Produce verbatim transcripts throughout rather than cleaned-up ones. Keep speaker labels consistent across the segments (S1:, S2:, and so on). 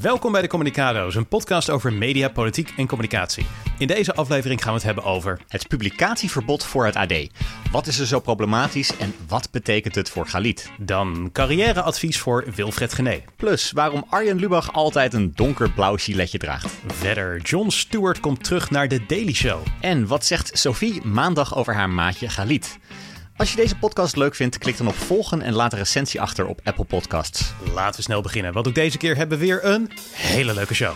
S1: Welkom bij de Communicado's, een podcast over media, politiek en communicatie. In deze aflevering gaan we het hebben over
S2: het publicatieverbod voor het A D. Wat is er zo problematisch en wat betekent het voor Khalid?
S1: Dan carrièreadvies voor Wilfred Genee.
S2: Plus waarom Arjen Lubach altijd een donkerblauw giletje draagt.
S1: Verder, Jon Stewart komt terug naar de Daily Show.
S2: En wat zegt Sophie maandag over haar maatje Khalid? Als je deze podcast leuk vindt, klik dan op volgen en laat een recensie achter op Apple Podcasts.
S1: Laten we snel beginnen, want ook deze keer hebben we weer een hele leuke show.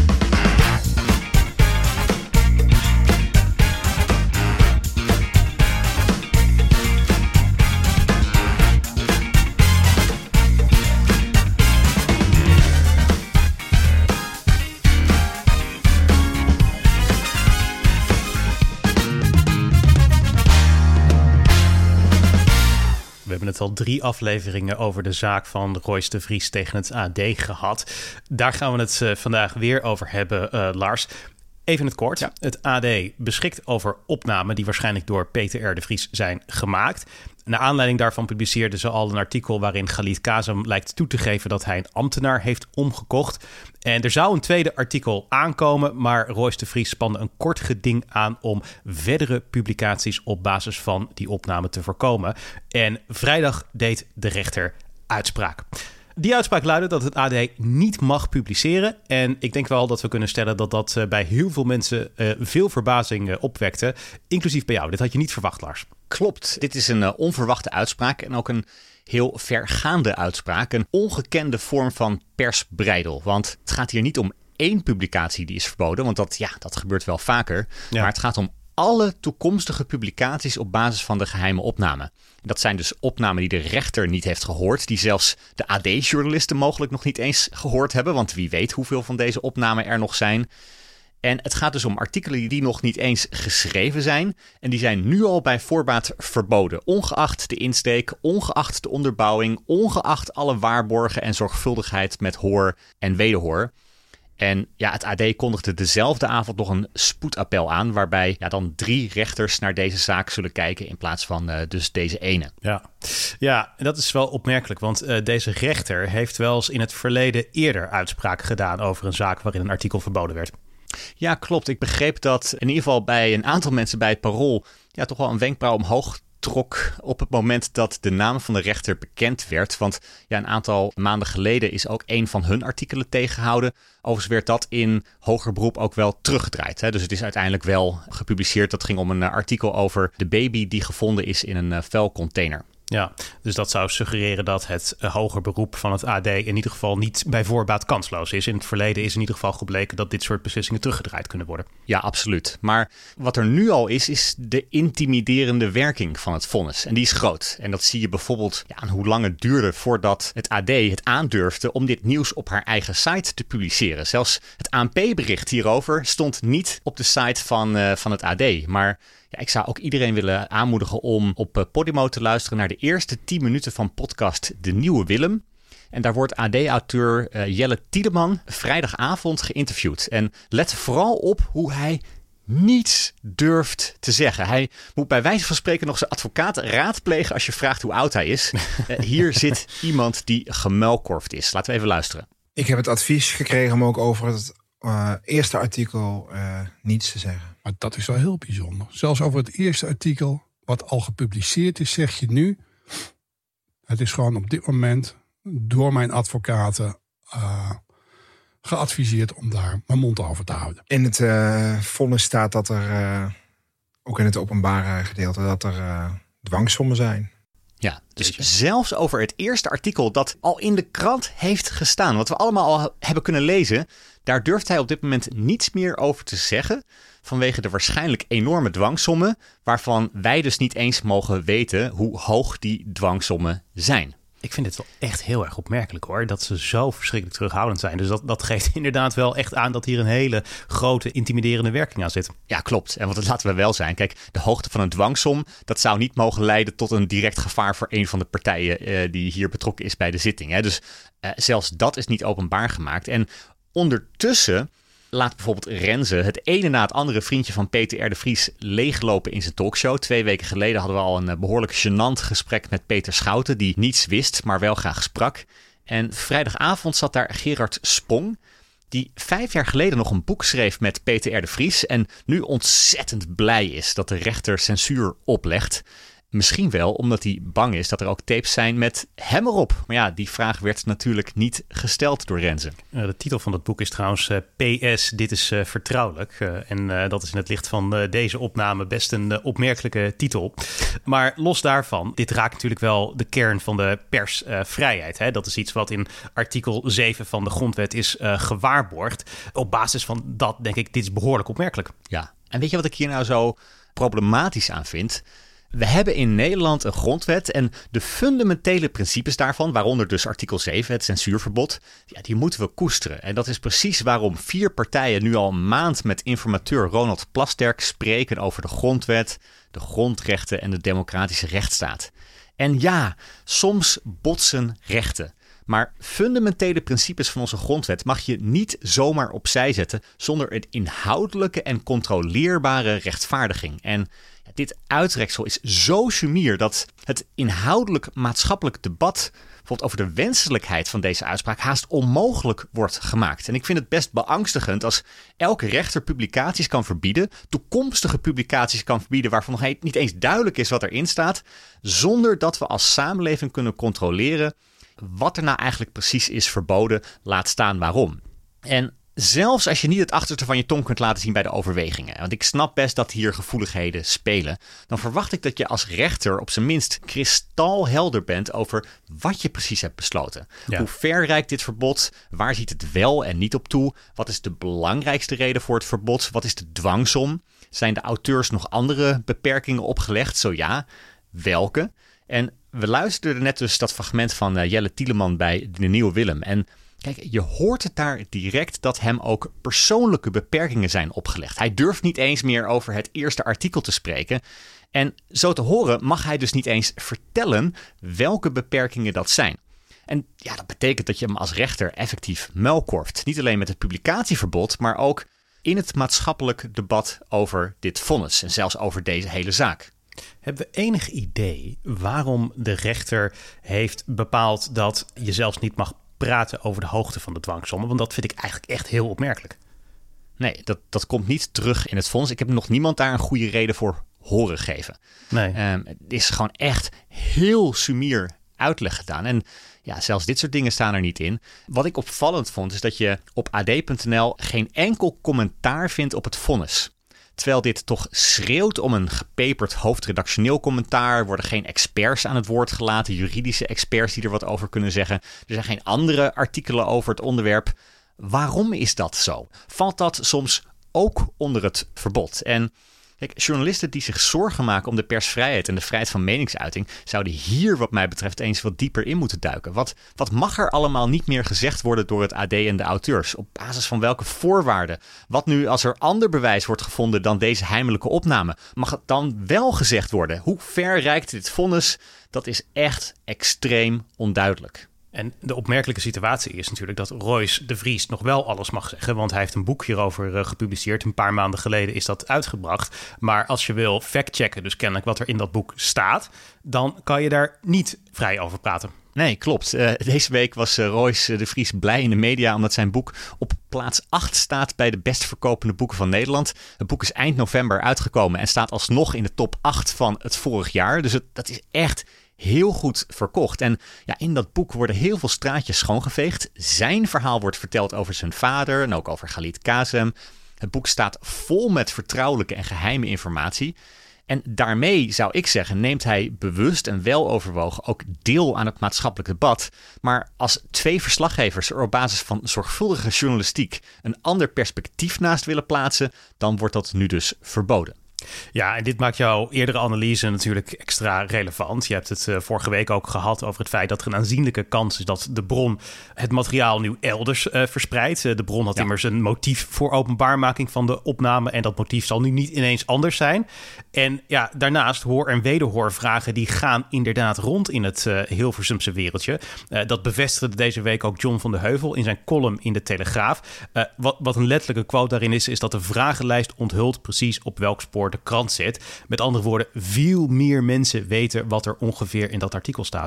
S1: We hebben het al drie afleveringen over de zaak van Royce de Vries tegen het A D gehad. Daar gaan we het uh, vandaag weer over hebben, uh, Lars. Even in het kort. Ja. Het A D beschikt over opnamen die waarschijnlijk door Peter R. de Vries zijn gemaakt. Naar aanleiding daarvan publiceerden ze al een artikel waarin Khalid Kazem lijkt toe te geven dat hij een ambtenaar heeft omgekocht. En er zou een tweede artikel aankomen, maar Royce de Vries spande een kort geding aan om verdere publicaties op basis van die opname te voorkomen. En vrijdag deed de rechter uitspraak. Die uitspraak luidde dat het A D niet mag publiceren. En ik denk wel dat we kunnen stellen dat dat uh, bij heel veel mensen uh, veel verbazing uh, opwekte. Inclusief bij jou. Dit had je niet verwacht, Lars.
S2: Klopt. Dit is een uh, onverwachte uitspraak en ook een heel vergaande uitspraak. Een ongekende vorm van persbreidel. Want het gaat hier niet om één publicatie die is verboden. Want dat, ja, dat gebeurt wel vaker. Ja. Maar het gaat om alle toekomstige publicaties op basis van de geheime opname. Dat zijn dus opnamen die de rechter niet heeft gehoord, die zelfs de A D-journalisten mogelijk nog niet eens gehoord hebben, want wie weet hoeveel van deze opnamen er nog zijn. En het gaat dus om artikelen die nog niet eens geschreven zijn en die zijn nu al bij voorbaat verboden, ongeacht de insteek, ongeacht de onderbouwing, ongeacht alle waarborgen en zorgvuldigheid met hoor en wederhoor. En ja, het A D kondigde dezelfde avond nog een spoedappel aan, waarbij ja, dan drie rechters naar deze zaak zullen kijken in plaats van uh, dus deze ene.
S1: Ja, ja, en dat is wel opmerkelijk, want uh, deze rechter heeft wel eens in het verleden eerder uitspraak gedaan over een zaak waarin een artikel verboden werd.
S2: Ja, klopt. Ik begreep dat in ieder geval bij een aantal mensen bij het Parool ja, toch wel een wenkbrauw omhoog trok op het moment dat de naam van de rechter bekend werd. Want ja, een aantal maanden geleden is ook een van hun artikelen tegengehouden. Overigens werd dat in hoger beroep ook wel teruggedraaid. Hè? Dus het is uiteindelijk wel gepubliceerd. Dat ging om een artikel over de baby die gevonden is in een uh, vuilcontainer.
S1: Ja, dus dat zou suggereren dat het uh, hoger beroep van het A D in ieder geval niet bij voorbaat kansloos is. In het verleden is in ieder geval gebleken dat dit soort beslissingen teruggedraaid kunnen worden.
S2: Ja, absoluut. Maar wat er nu al is, is de intimiderende werking van het vonnis. En die is groot. En dat zie je bijvoorbeeld ja, aan hoe lang het duurde voordat het A D het aandurfde om dit nieuws op haar eigen site te publiceren. Zelfs het A N P-bericht hierover stond niet op de site van, uh, van het A D. Maar ja, ik zou ook iedereen willen aanmoedigen om op Podimo te luisteren naar de eerste tien minuten van podcast De Nieuwe Willem. En daar wordt A D-auteur uh, Jelle Tiedeman vrijdagavond geïnterviewd. En let vooral op hoe hij niets durft te zeggen. Hij moet bij wijze van spreken nog zijn advocaat raadplegen als je vraagt hoe oud hij is. Uh, hier zit iemand die gemuilkorfd is. Laten we even luisteren.
S3: Ik heb het advies gekregen om ook over het uh, eerste artikel uh, niets te zeggen.
S4: Maar dat is wel heel bijzonder. Zelfs over het eerste artikel, wat al gepubliceerd is, zeg je nu, het is gewoon op dit moment door mijn advocaten uh, geadviseerd om daar mijn mond over te houden.
S3: In het uh, vonnis staat dat er, uh, ook in het openbare gedeelte, dat er uh, dwangsommen zijn.
S2: Ja, dus zelfs over het eerste artikel dat al in de krant heeft gestaan, wat we allemaal al hebben kunnen lezen, daar durft hij op dit moment niets meer over te zeggen, vanwege de waarschijnlijk enorme dwangsommen, waarvan wij dus niet eens mogen weten hoe hoog die dwangsommen zijn.
S1: Ik vind het wel echt heel erg opmerkelijk hoor, dat ze zo verschrikkelijk terughoudend zijn. Dus dat, dat geeft inderdaad wel echt aan dat hier een hele grote intimiderende werking aan zit.
S2: Ja, klopt. En want het laten we wel zijn. Kijk, de hoogte van een dwangsom, dat zou niet mogen leiden tot een direct gevaar voor een van de partijen uh, die hier betrokken is bij de zitting. Hè. Dus uh, zelfs dat is niet openbaar gemaakt. En ondertussen laat bijvoorbeeld Renze het ene na het andere vriendje van Peter R. de Vries leeglopen in zijn talkshow. Twee weken geleden hadden we al een behoorlijk gênant gesprek met Peter Schouten, die niets wist, maar wel graag sprak. En vrijdagavond zat daar Gerard Spong, die vijf jaar geleden nog een boek schreef met Peter R. de Vries en nu ontzettend blij is dat de rechter censuur oplegt. Misschien wel omdat hij bang is dat er ook tapes zijn met hem erop. Maar ja, die vraag werd natuurlijk niet gesteld door Renze.
S1: Uh, de titel van het boek is trouwens uh, P S, dit is uh, vertrouwelijk. Uh, en uh, dat is in het licht van uh, deze opname best een uh, opmerkelijke titel. Maar los daarvan, dit raakt natuurlijk wel de kern van de persvrijheid. Uh, dat is iets wat in artikel zeven van de grondwet is uh, gewaarborgd. Op basis van dat denk ik, dit is behoorlijk opmerkelijk.
S2: Ja, en weet je wat ik hier nou zo problematisch aan vind? We hebben in Nederland een grondwet en de fundamentele principes daarvan, waaronder dus artikel zeven, het censuurverbod, ja, die moeten we koesteren. En dat is precies waarom vier partijen nu al een maand met informateur Ronald Plasterk spreken over de grondwet, de grondrechten en de democratische rechtsstaat. En ja, soms botsen rechten. Maar fundamentele principes van onze grondwet mag je niet zomaar opzij zetten zonder een inhoudelijke en controleerbare rechtvaardiging. En dit uittreksel is zo sumier dat het inhoudelijk maatschappelijk debat bijvoorbeeld over de wenselijkheid van deze uitspraak haast onmogelijk wordt gemaakt. En ik vind het best beangstigend als elke rechter publicaties kan verbieden, toekomstige publicaties kan verbieden waarvan nog niet eens duidelijk is wat erin staat, zonder dat we als samenleving kunnen controleren wat er nou eigenlijk precies is verboden, laat staan waarom. En zelfs als je niet het achterste van je tong kunt laten zien bij de overwegingen, want ik snap best dat hier gevoeligheden spelen, dan verwacht ik dat je als rechter op zijn minst kristalhelder bent over wat je precies hebt besloten. Ja. Hoe ver reikt dit verbod? Waar ziet het wel en niet op toe? Wat is de belangrijkste reden voor het verbod? Wat is de dwangsom? Zijn de auteurs nog andere beperkingen opgelegd? Zo ja, welke? En we luisterden net dus dat fragment van uh, Jelle Tieleman bij De Nieuwe Willem. En kijk, je hoort het daar direct dat hem ook persoonlijke beperkingen zijn opgelegd. Hij durft niet eens meer over het eerste artikel te spreken. En zo te horen mag hij dus niet eens vertellen welke beperkingen dat zijn. En ja, dat betekent dat je hem als rechter effectief muilkorft. Niet alleen met het publicatieverbod, maar ook in het maatschappelijk debat over dit vonnis. En zelfs over deze hele zaak.
S1: Hebben we enig idee waarom de rechter heeft bepaald dat je zelfs niet mag praten over de hoogte van de dwangsommen? Want dat vind ik eigenlijk echt heel opmerkelijk.
S2: Nee, dat, dat komt niet terug in het vonnis. Ik heb nog niemand daar een goede reden voor horen geven.
S1: Nee.
S2: Um, het is gewoon echt heel sumier uitleg gedaan. En ja, zelfs dit soort dingen staan er niet in. Wat ik opvallend vond is dat je op A D punt N L geen enkel commentaar vindt op het vonnis. Terwijl dit toch schreeuwt om een gepeperd hoofdredactioneel commentaar. Er worden geen experts aan het woord gelaten, juridische experts die er wat over kunnen zeggen. Er zijn geen andere artikelen over het onderwerp. Waarom is dat zo? Valt dat soms ook onder het verbod? En kijk, journalisten die zich zorgen maken om de persvrijheid en de vrijheid van meningsuiting zouden hier wat mij betreft eens wat dieper in moeten duiken. Wat, wat mag er allemaal niet meer gezegd worden door het A D en de auteurs? Op basis van welke voorwaarden? Wat nu als er ander bewijs wordt gevonden dan deze heimelijke opname? Mag het dan wel gezegd worden? Hoe ver reikt dit vonnis? Dat is echt extreem onduidelijk.
S1: En de opmerkelijke situatie is natuurlijk dat Royce de Vries nog wel alles mag zeggen. Want hij heeft een boek hierover uh, gepubliceerd. Een paar maanden geleden is dat uitgebracht. Maar als je wil factchecken, dus kennelijk wat er in dat boek staat, dan kan je daar niet vrij over praten.
S2: Nee, klopt. Uh, deze week was uh, Royce de Vries blij in de media omdat zijn boek op plaats acht staat bij de best verkopende boeken van Nederland. Het boek is eind november uitgekomen en staat alsnog in de top acht van het vorig jaar. Dus het, dat is echt heel goed verkocht. En ja, in dat boek worden heel veel straatjes schoongeveegd. Zijn verhaal wordt verteld over zijn vader en ook over Khalid Kazem. Het boek staat vol met vertrouwelijke en geheime informatie. En daarmee, zou ik zeggen, neemt hij bewust en weloverwogen ook deel aan het maatschappelijk debat. Maar als twee verslaggevers er op basis van zorgvuldige journalistiek een ander perspectief naast willen plaatsen, dan wordt dat nu dus verboden.
S1: Ja, en dit maakt jouw eerdere analyse natuurlijk extra relevant. Je hebt het uh, vorige week ook gehad over het feit dat er een aanzienlijke kans is dat de bron het materiaal nu elders uh, verspreidt. Uh, de bron had ja. immers een motief voor openbaarmaking van de opname en dat motief zal nu niet ineens anders zijn. En ja, daarnaast hoor- en wederhoorvragen die gaan inderdaad rond in het uh, Hilversumse wereldje. Uh, dat bevestigde deze week ook John van de Heuvel in zijn column in de Telegraaf. Uh, wat, wat een letterlijke quote daarin is, is dat de vragenlijst onthult precies op welk spoor de krant zit. Met andere woorden, veel meer mensen weten wat er ongeveer in dat artikel staat nu.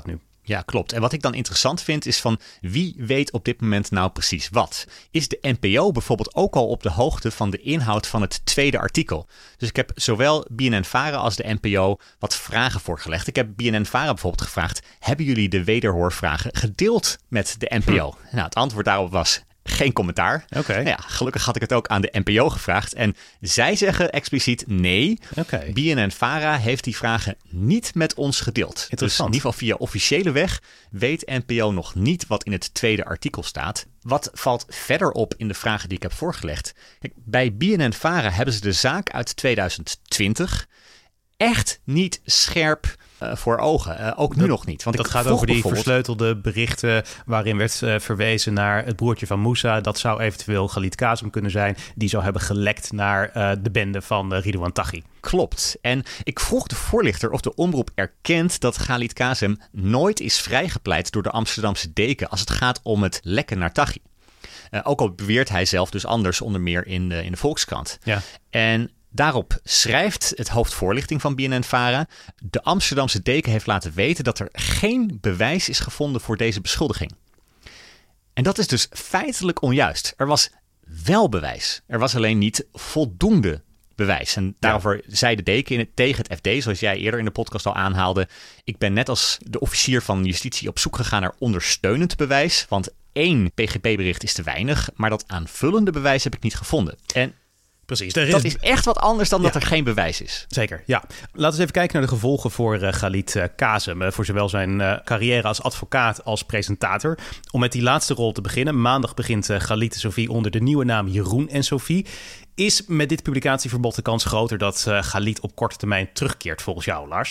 S2: Ja, klopt. En wat ik dan interessant vind is van wie weet op dit moment nou precies wat? Is de N P O bijvoorbeeld ook al op de hoogte van de inhoud van het tweede artikel? Dus ik heb zowel B N N-Vara als de N P O wat vragen voorgelegd. Ik heb B N N-Vara bijvoorbeeld gevraagd, hebben jullie de wederhoorvragen gedeeld met de N P O? Hm. Nou, het antwoord daarop was geen commentaar.
S1: Okay.
S2: Nou ja, gelukkig had ik het ook aan de N P O gevraagd. En zij zeggen expliciet nee.
S1: Okay.
S2: B N N-Vara heeft die vragen niet met ons gedeeld. Dus in ieder geval via officiële weg weet N P O nog niet wat in het tweede artikel staat. Wat valt verder op in de vragen die ik heb voorgelegd? Kijk, bij B N N-Vara hebben ze de zaak uit tweeduizend twintig echt niet scherp uh, voor ogen. Uh, ook nu
S1: dat,
S2: nog niet. Want
S1: dat
S2: ik
S1: gaat over die versleutelde berichten waarin werd uh, verwezen naar het broertje van Moussa. Dat zou eventueel Khalid Kazem kunnen zijn. Die zou hebben gelekt naar uh, de bende van uh, Ridouan Taghi.
S2: Klopt. En ik vroeg de voorlichter of de omroep erkent dat Khalid Kazem nooit is vrijgepleit door de Amsterdamse deken als het gaat om het lekken naar Taghi. Uh, ook al beweert hij zelf dus anders, onder meer in de, in de Volkskrant.
S1: Ja.
S2: En daarop schrijft het hoofdvoorlichting van B N N-Vara: de Amsterdamse deken heeft laten weten dat er geen bewijs is gevonden voor deze beschuldiging. En dat is dus feitelijk onjuist. Er was wel bewijs. Er was alleen niet voldoende bewijs. En daarover ja. zei de deken in het, tegen het F D, zoals jij eerder in de podcast al aanhaalde: ik ben net als de officier van justitie op zoek gegaan naar ondersteunend bewijs. Want één P G P-bericht is te weinig, maar dat aanvullende bewijs heb ik niet gevonden. En
S1: precies.
S2: Dat is... is echt wat anders dan ja. dat er geen bewijs is.
S1: Zeker, ja. Laten we eens even kijken naar de gevolgen voor uh, Khalid uh, Kazem. Uh, voor zowel zijn uh, carrière als advocaat als presentator. Om met die laatste rol te beginnen. Maandag begint uh, Khalid en Sophie onder de nieuwe naam Jeroen en Sophie. Is met dit publicatieverbod de kans groter dat uh, Khalid op korte termijn terugkeert volgens jou, Lars?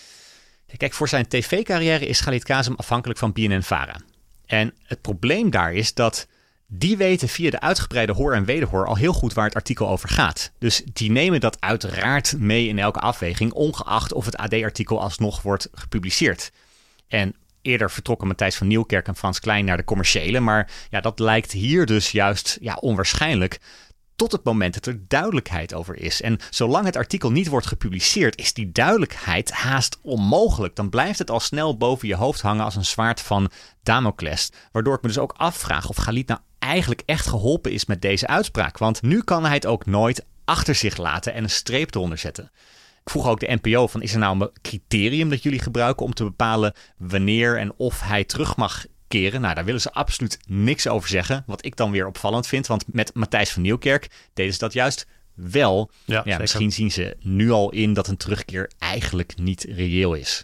S2: Kijk, voor zijn tv-carrière is Khalid Kazem afhankelijk van B N N-Vara. En het probleem daar is dat die weten via de uitgebreide hoor en wederhoor al heel goed waar het artikel over gaat. Dus die nemen dat uiteraard mee in elke afweging, ongeacht of het A D-artikel alsnog wordt gepubliceerd. En eerder vertrokken Matthijs van Nieuwkerk en Frans Klein naar de commerciële, maar ja, dat lijkt hier dus juist ja, onwaarschijnlijk, tot het moment dat er duidelijkheid over is. En zolang het artikel niet wordt gepubliceerd, is die duidelijkheid haast onmogelijk. Dan blijft het al snel boven je hoofd hangen als een zwaard van Damocles. Waardoor ik me dus ook afvraag of Khalid nou eigenlijk echt geholpen is met deze uitspraak. Want nu kan hij het ook nooit achter zich laten en een streep eronder zetten. Ik vroeg ook de N P O van, is er nou een criterium dat jullie gebruiken om te bepalen wanneer en of hij terug mag keren? Nou, daar willen ze absoluut niks over zeggen. Wat ik dan weer opvallend vind, want met Matthijs van Nieuwkerk deden ze dat juist wel. Ja, ja, misschien zien ze nu al in dat een terugkeer eigenlijk niet reëel is.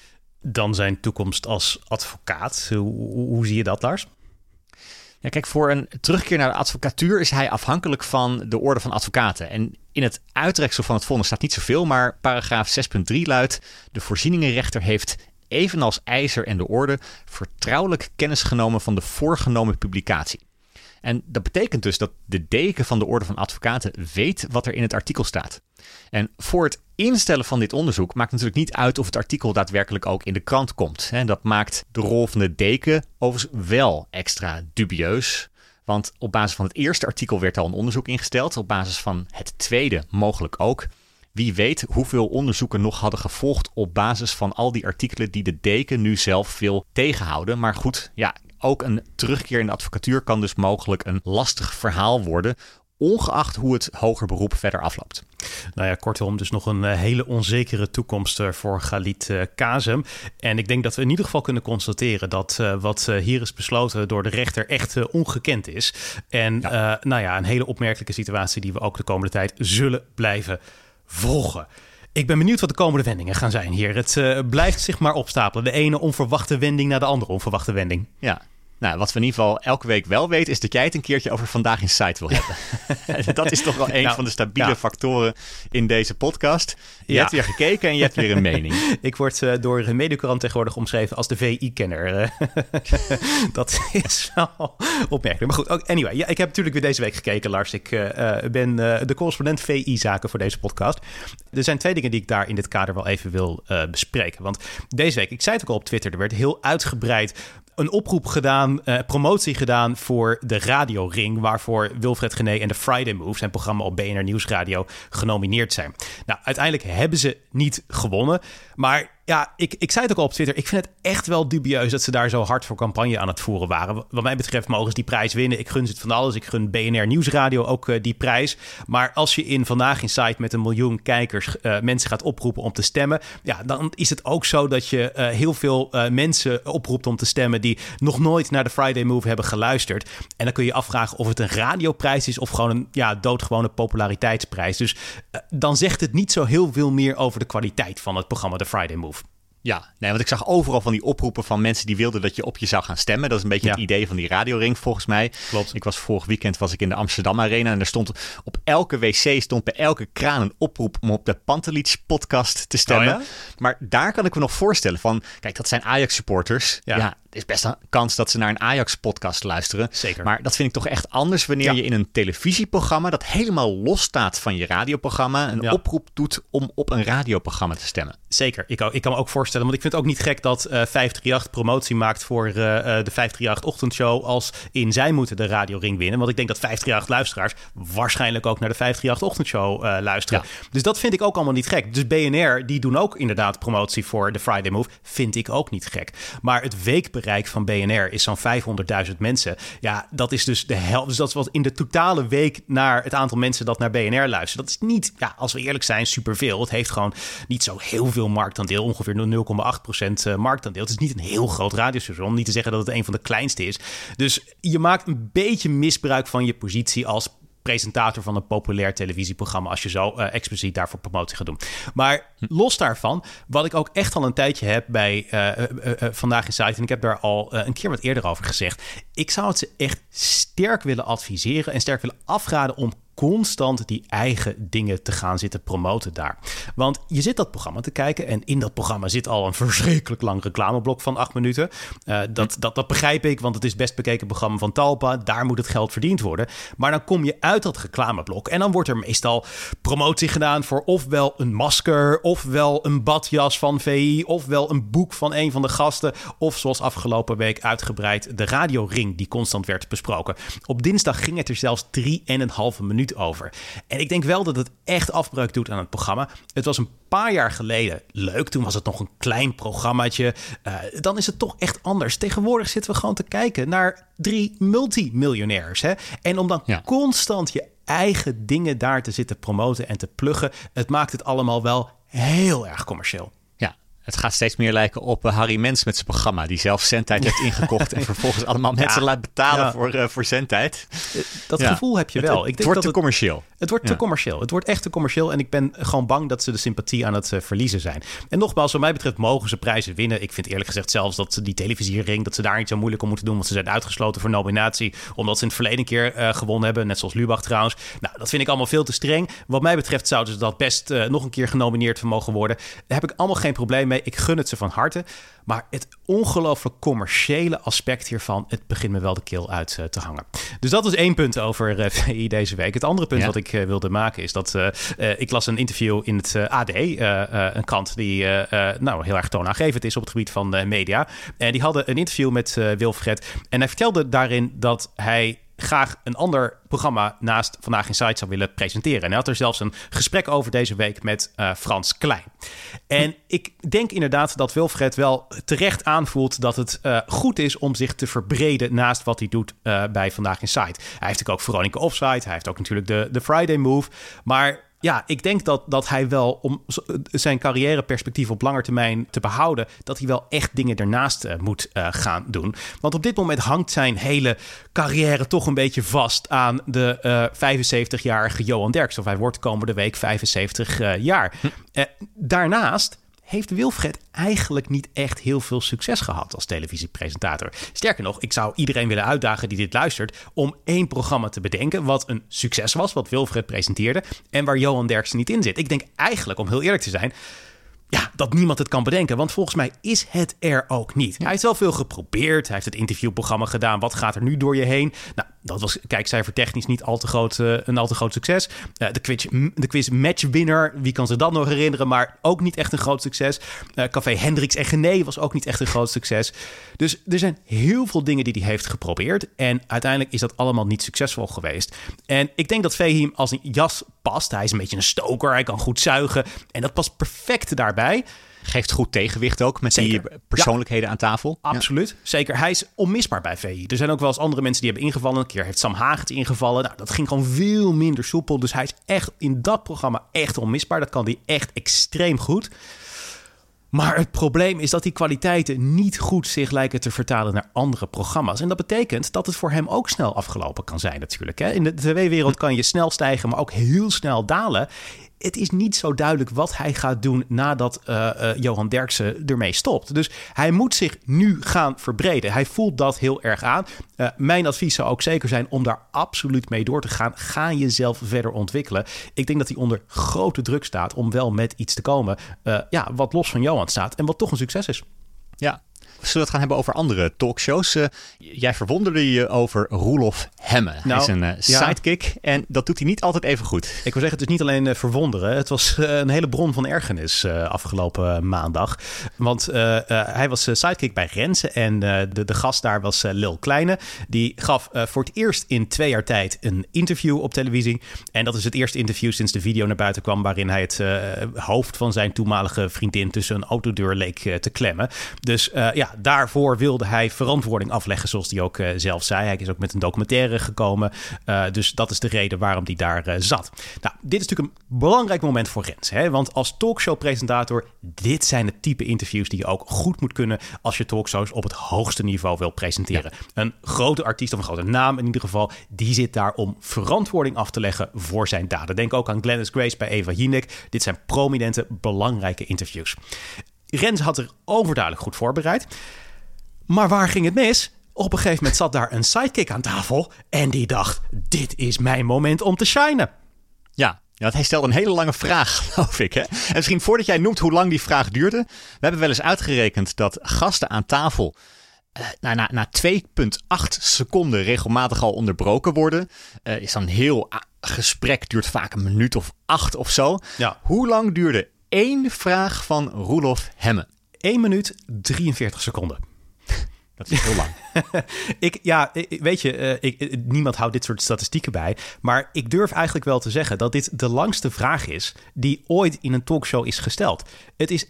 S1: Dan zijn toekomst als advocaat. Hoe, hoe zie je dat, Lars?
S2: Ja, kijk, voor een terugkeer naar de advocatuur is hij afhankelijk van de orde van advocaten. En in het uittreksel van het vonnis staat niet zoveel, maar paragraaf zes punt drie luidt: de voorzieningenrechter heeft evenals IJzer en de orde vertrouwelijk kennis genomen van de voorgenomen publicatie. En dat betekent dus dat de deken van de orde van advocaten weet wat er in het artikel staat. En voor het instellen van dit onderzoek maakt natuurlijk niet uit of het artikel daadwerkelijk ook in de krant komt. Dat maakt de rol van de deken overigens wel extra dubieus. Want op basis van het eerste artikel werd al een onderzoek ingesteld. Op basis van het tweede mogelijk ook. Wie weet hoeveel onderzoeken nog hadden gevolgd op basis van al die artikelen die de deken nu zelf wil tegenhouden. Maar goed, ja, ook een terugkeer in de advocatuur kan dus mogelijk een lastig verhaal worden, ongeacht hoe het hoger beroep verder afloopt.
S1: Nou ja, kortom, dus nog een uh, hele onzekere toekomst uh, voor Khalid uh, Kazem. En ik denk dat we in ieder geval kunnen constateren dat uh, wat uh, hier is besloten door de rechter echt uh, ongekend is. En ja. Uh, nou ja, een hele opmerkelijke situatie die we ook de komende tijd zullen blijven volgen. Ik ben benieuwd wat de komende wendingen gaan zijn hier. Het uh, blijft zich maar opstapelen. De ene onverwachte wending naar de andere onverwachte wending.
S2: Ja. Nou, wat we in ieder geval elke week wel weten, is dat jij het een keertje over Vandaag in Site wil hebben. Dat is toch wel een nou, van de stabiele ja. factoren in deze podcast. Je ja. hebt weer gekeken en je hebt weer een mening.
S1: Ik word uh, door een Mediocurant tegenwoordig omschreven als de V I-kenner. Dat is wel opmerkelijk. Maar goed, ook, anyway. Ja, ik heb natuurlijk weer deze week gekeken, Lars. Ik uh, ben uh, de correspondent V I-zaken voor deze podcast. Er zijn twee dingen die ik daar in dit kader wel even wil uh, bespreken. Want deze week, ik zei het ook al op Twitter, er werd heel uitgebreid een oproep gedaan, uh, promotie gedaan voor de Radioring, waarvoor Wilfred Genee en de Friday Move, zijn programma op B N R Nieuwsradio, genomineerd zijn. Nou, uiteindelijk hebben ze niet gewonnen, maar ja, ik, ik zei het ook al op Twitter. Ik vind het echt wel dubieus dat ze daar zo hard voor campagne aan het voeren waren. Wat mij betreft mogen ze die prijs winnen. Ik gun ze het van alles. Ik gun B N R Nieuwsradio ook uh, die prijs. Maar als je in Vandaag in Site met een miljoen kijkers uh, mensen gaat oproepen om te stemmen, ja, dan is het ook zo dat je uh, heel veel uh, mensen oproept om te stemmen die nog nooit naar de Friday Move hebben geluisterd. En dan kun je je afvragen of het een radioprijs is of gewoon een ja, doodgewone populariteitsprijs. Dus uh, dan zegt het niet zo heel veel meer over de kwaliteit van het programma The Friday Move.
S2: Ja, nee, want ik zag overal van die oproepen van mensen die wilden dat je op je zou gaan stemmen. Dat is een beetje ja. het idee van die radioring volgens mij.
S1: Klopt.
S2: Ik was vorig weekend was ik in de Amsterdam Arena en er stond op elke wc stond bij elke kraan een oproep om op de Pantelic podcast te stemmen. Oh ja? Maar daar kan ik me nog voorstellen van, kijk, dat zijn Ajax supporters. Ja. ja er is best een kans dat ze naar een Ajax-podcast luisteren.
S1: Zeker.
S2: Maar dat vind ik toch echt anders wanneer ja. je in een televisieprogramma dat helemaal los staat van je radioprogramma een ja. oproep doet om op een radioprogramma te stemmen.
S1: Zeker. Ik, ik kan me ook voorstellen, want ik vind het ook niet gek dat uh, vijfhonderdachtendertig promotie maakt voor uh, uh, de vijfhonderdachtendertig ochtendshow als in zij moeten de radioring winnen. Want ik denk dat vijfhonderdachtendertig luisteraars waarschijnlijk ook naar de vijfhonderdachtendertig ochtendshow uh, luisteren. Ja. Dus dat vind ik ook allemaal niet gek. Dus B N R, die doen ook inderdaad promotie voor de Friday Move. Vind ik ook niet gek. Maar het weekbereik van B N R is zo'n vijfhonderdduizend mensen. Ja, dat is dus de helft. Dus dat is wat in de totale week naar het aantal mensen dat naar B N R luistert. Dat is niet, ja, als we eerlijk zijn, superveel. Het heeft gewoon niet zo heel veel marktaandeel. Ongeveer nul komma acht procent marktaandeel. Het is niet een heel groot radiostation. Om niet te zeggen dat het een van de kleinste is. Dus je maakt een beetje misbruik van je positie als presentator van een populair televisieprogramma als je zo uh, expliciet daarvoor promotie gaat doen. Maar los daarvan, wat ik ook echt al een tijdje heb bij uh, uh, uh, Vandaag in Site, en ik heb daar al uh, een keer wat eerder over gezegd, ik zou het ze echt sterk willen adviseren en sterk willen afraden om constant die eigen dingen te gaan zitten promoten daar. Want je zit dat programma te kijken en in dat programma zit al een verschrikkelijk lang reclameblok van acht minuten. Uh, dat, dat, dat begrijp ik, want het is het best bekeken programma van Talpa. Daar moet het geld verdiend worden. Maar dan kom je uit dat reclameblok en dan wordt er meestal promotie gedaan voor ofwel een masker, ofwel een badjas van V I, ofwel een boek van een van de gasten, of zoals afgelopen week uitgebreid de radioring die constant werd besproken. Op dinsdag ging het er zelfs drie en een halve minuut over. En ik denk wel dat het echt afbreuk doet aan het programma. Het was een paar jaar geleden leuk. Toen was het nog een klein programmaatje. Uh, dan is het toch echt anders. Tegenwoordig zitten we gewoon te kijken naar drie multimiljonairs. Hè? En om dan ja. constant je eigen dingen daar te zitten promoten en te pluggen, het maakt het allemaal wel heel erg commercieel.
S2: Het gaat steeds meer lijken op uh, Harry Mens met zijn programma, die zelf zendtijd heeft ingekocht en vervolgens allemaal mensen ja, laat betalen ja. voor, uh, voor zendtijd.
S1: Dat ja. gevoel heb je wel.
S2: Het,
S1: ik denk
S2: het wordt
S1: dat
S2: te
S1: het,
S2: commercieel.
S1: Het wordt ja. te commercieel. Het wordt echt te commercieel en ik ben gewoon bang dat ze de sympathie aan het uh, verliezen zijn. En nogmaals, wat mij betreft mogen ze prijzen winnen. Ik vind eerlijk gezegd zelfs dat ze die televisiering, dat ze daar niet zo moeilijk om moeten doen, want ze zijn uitgesloten voor nominatie, omdat ze in het verleden een keer uh, gewonnen hebben, net zoals Lubach trouwens. Nou, dat vind ik allemaal veel te streng. Wat mij betreft zouden ze dat best uh, nog een keer genomineerd voor mogen worden. Daar heb ik allemaal geen probleem mee. Ik gun het ze van harte. Maar het ongelooflijk commerciële aspect hiervan, het begint me wel de keel uit uh, te hangen. Dus dat is één punt over uh, V I deze week. Het andere punt ja. wat ik uh, wilde maken is dat uh, uh, ik las een interview in het uh, A D, uh, uh, een krant die uh, uh, nou heel erg toonaangevend is op het gebied van uh, media. En die hadden een interview met uh, Wilfred en hij vertelde daarin dat hij graag een ander programma naast Vandaag in Site zou willen presenteren. En hij had er zelfs een gesprek over deze week met uh, Frans Klein. En ik denk inderdaad dat Wilfred wel terecht aanvoelt dat het uh, goed is om zich te verbreden naast wat hij doet uh, bij Vandaag in Site. Hij heeft natuurlijk ook Veronica Offside. Hij heeft ook natuurlijk de, de Friday Move. Maar ja, ik denk dat, dat hij wel, om zijn carrièreperspectief op lange termijn te behouden, dat hij wel echt dingen ernaast uh, moet uh, gaan doen. Want op dit moment hangt zijn hele carrière toch een beetje vast aan de uh, vijfenzeventigjarige Johan Derksen. Of hij wordt komende week vijfenzeventig uh, jaar. Hm. Uh, daarnaast heeft Wilfred eigenlijk niet echt heel veel succes gehad als televisiepresentator. Sterker nog, ik zou iedereen willen uitdagen die dit luistert om één programma te bedenken wat een succes was, wat Wilfred presenteerde en waar Johan Derksen niet in zit. Ik denk eigenlijk, om heel eerlijk te zijn, ja, dat niemand het kan bedenken. Want volgens mij is het er ook niet. Hij heeft wel veel geprobeerd. Hij heeft het interviewprogramma gedaan. Wat gaat er nu door je heen? Nou, dat was kijkcijfertechnisch niet al te groot, uh, een al te groot succes. Uh, de, quiz, de quiz matchwinner, wie kan zich dat nog herinneren? Maar ook niet echt een groot succes. Uh, Café Hendricks en Gené was ook niet echt een groot succes. Dus er zijn heel veel dingen die hij heeft geprobeerd. En uiteindelijk is dat allemaal niet succesvol geweest. En ik denk dat Fahim als een jas past. Hij is een beetje een stoker. Hij kan goed zuigen. En dat past perfect daarbij.
S2: Geeft goed tegenwicht ook met
S1: Zeker.
S2: die persoonlijkheden ja. aan tafel.
S1: Absoluut, ja. Zeker. Hij is onmisbaar bij V I. Er zijn ook wel eens andere mensen die hebben ingevallen. Een keer heeft Sam Haag het ingevallen. Nou, dat ging gewoon veel minder soepel. Dus hij is echt in dat programma echt onmisbaar. Dat kan hij echt extreem goed. Maar het probleem is dat die kwaliteiten niet goed zich lijken te vertalen naar andere programma's. En dat betekent dat het voor hem ook snel afgelopen kan zijn natuurlijk. Hè? In de tv-wereld kan je snel stijgen, maar ook heel snel dalen. Het is niet zo duidelijk wat hij gaat doen nadat uh, uh, Johan Derksen ermee stopt. Dus hij moet zich nu gaan verbreden. Hij voelt dat heel erg aan. Uh, mijn advies zou ook zeker zijn om daar absoluut mee door te gaan. Ga jezelf verder ontwikkelen. Ik denk dat hij onder grote druk staat om wel met iets te komen. Uh, ja, wat los van Johan staat en wat toch een succes is.
S2: Ja. Zullen we het gaan hebben over andere talkshows? Uh, jij verwonderde je over Roelof Hemme. Nou, hij is een uh, sidekick ja. en dat doet hij niet altijd even goed.
S1: Ik wil zeggen, het is niet alleen uh, verwonderen. Het was uh, een hele bron van ergernis uh, afgelopen uh, maandag. Want uh, uh, hij was uh, sidekick bij Renze en uh, de, de gast daar was uh, Lil Kleine. Die gaf uh, voor het eerst in twee jaar tijd een interview op televisie. En dat is het eerste interview sinds de video naar buiten kwam waarin hij het uh, hoofd van zijn toenmalige vriendin tussen een autodeur leek uh, te klemmen. Dus uh, ja, daarvoor wilde hij verantwoording afleggen, zoals hij ook uh, zelf zei. Hij is ook met een documentaire gekomen. Uh, dus dat is de reden waarom hij daar uh, zat. Nou, dit is natuurlijk een belangrijk moment voor Rens. Hè? Want als talkshow-presentator, dit zijn het type interviews die je ook goed moet kunnen als je talkshows op het hoogste niveau wil presenteren. Ja. Een grote artiest of een grote naam in ieder geval, die zit daar om verantwoording af te leggen voor zijn daden. Denk ook aan Glennis Grace bij Eva Jinek. Dit zijn prominente, belangrijke interviews. Rens had er overduidelijk goed voorbereid. Maar waar ging het mis? Op een gegeven moment zat daar een sidekick aan tafel en die dacht, dit is mijn moment om te shinen.
S2: Ja, ja, hij stelde een hele lange vraag, geloof ik. Hè? En misschien voordat jij noemt hoe lang die vraag duurde. We hebben wel eens uitgerekend dat gasten aan tafel uh, na, na, na twee komma acht seconden regelmatig al onderbroken worden. Uh, is dan een heel uh, gesprek, duurt vaak een minuut of acht of zo. Ja. Hoe lang duurde één vraag van Roelof Hemme?
S1: één minuut drieënveertig seconden.
S2: Dat is heel lang.
S1: ik, ja, weet je, uh, ik, niemand houdt dit soort statistieken bij. Maar ik durf eigenlijk wel te zeggen dat dit de langste vraag is die ooit in een talkshow is gesteld. Het is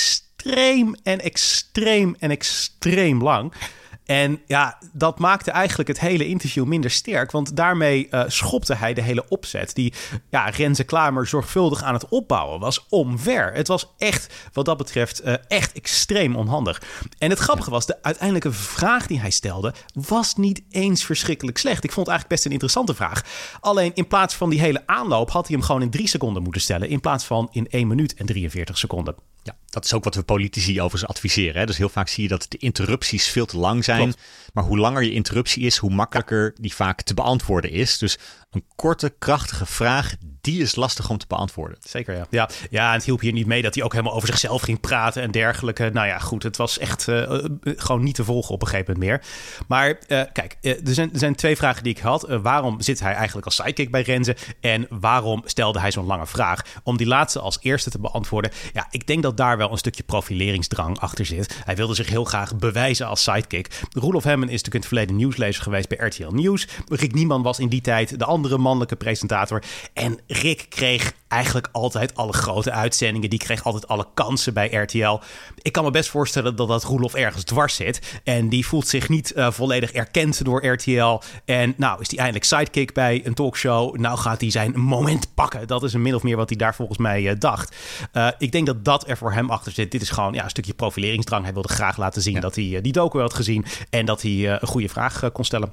S1: extreem en extreem en extreem lang. En ja, dat maakte eigenlijk het hele interview minder sterk. Want daarmee uh, schopte hij de hele opzet die ja, Renze Klamer zorgvuldig aan het opbouwen was omver. Het was echt, wat dat betreft, uh, echt extreem onhandig. En het grappige was, de uiteindelijke vraag die hij stelde was niet eens verschrikkelijk slecht. Ik vond het eigenlijk best een interessante vraag. Alleen in plaats van die hele aanloop had hij hem gewoon in drie seconden moeten stellen. In plaats van in één minuut en drieënveertig seconden.
S2: Ja, dat is ook wat we politici overigens adviseren. Hè? Dus heel vaak zie je dat de interrupties veel te lang zijn. Klopt. Maar hoe langer je interruptie is, hoe makkelijker die vaak te beantwoorden is. Dus een korte, krachtige vraag, die is lastig om te beantwoorden.
S1: Zeker, ja. Ja, ja, en het hielp hier niet mee dat hij ook helemaal over zichzelf ging praten en dergelijke. Nou ja, goed, het was echt uh, gewoon niet te volgen op een gegeven moment meer. Maar uh, kijk, uh, er, zijn, er zijn twee vragen die ik had. Uh, waarom zit hij eigenlijk als sidekick bij Renze? En waarom stelde hij zo'n lange vraag? Om die laatste als eerste te beantwoorden. Ja, ik denk dat daar wel een stukje profileringsdrang achter zit. Hij wilde zich heel graag bewijzen als sidekick. Roelof Hemmen is natuurlijk in het verleden nieuwslezer geweest bij R T L Nieuws. Rick Nieman was in die tijd de andere mannelijke presentator. En Rick kreeg eigenlijk altijd alle grote uitzendingen. Die kreeg altijd alle kansen bij R T L. Ik kan me best voorstellen dat dat Roelof ergens dwars zit. En die voelt zich niet uh, volledig erkend door R T L. En nou is hij eindelijk sidekick bij een talkshow. Nou gaat hij zijn moment pakken. Dat is een min of meer wat hij daar volgens mij uh, dacht. Uh, ik denk dat dat er voor hem achter zit. Dit is gewoon ja, een stukje profileringsdrang. Hij wilde graag laten zien ja. dat hij uh, die docu had gezien. En dat hij uh, een goede vraag uh, kon stellen.